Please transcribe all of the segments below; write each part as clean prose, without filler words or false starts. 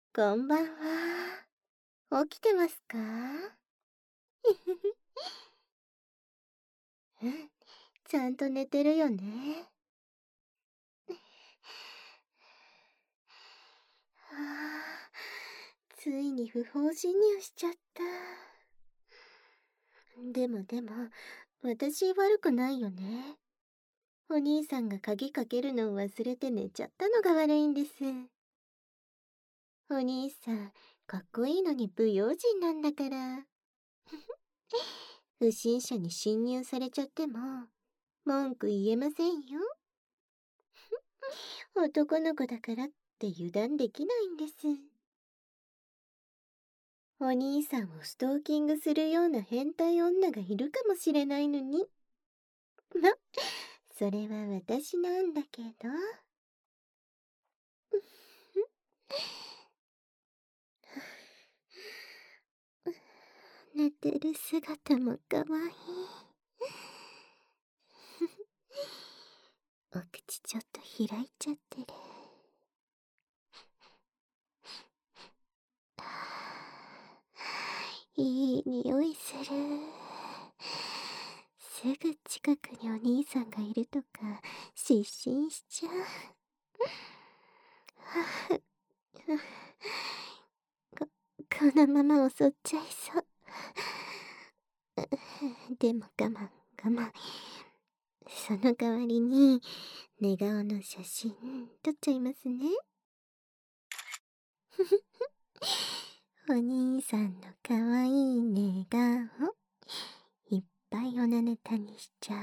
こんばんは。起きてますか？うん、ちゃんと寝てるよね。はあ、ついに不法侵入しちゃった。でも、私悪くないよね。お兄さんが鍵かけるのを忘れて寝ちゃったのが悪いんです。お兄さん、かっこいいのに不用心なんだから。不審者に侵入されちゃっても、文句言えませんよ。男の子だからって油断できないんです。お兄さんをストーキングするような変態女がいるかもしれないのに。ま、それは私なんだけど。寝てる姿もかわいい。お口ちょっと開いちゃってる。いい匂いする。すぐ近くにお兄さんがいるとか失神しちゃう。ここのまま襲っちゃいそう。でも我慢。その代わりに寝顔の写真撮っちゃいますね。お兄さんのかわいい寝顔いっぱいおなネタにしちゃおう。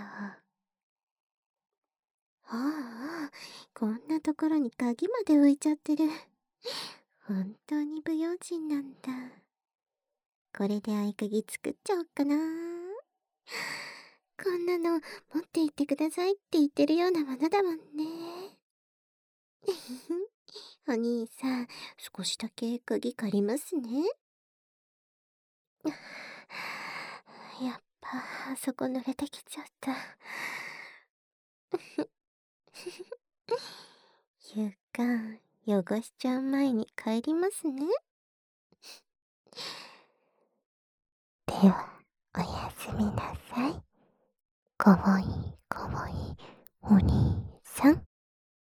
ああ、こんなところに鍵まで置いちゃってる。本当に不用心なんだ。これで合鍵作っちゃおっかな。こんなの持って行ってくださいって言ってるようなものだもんね。お兄さん、少しだけ鍵借りますね。やっぱ、あそこ濡れてきちゃった。床、汚しちゃう前に帰りますね。では、おやすみなさい。かわいいお兄さん。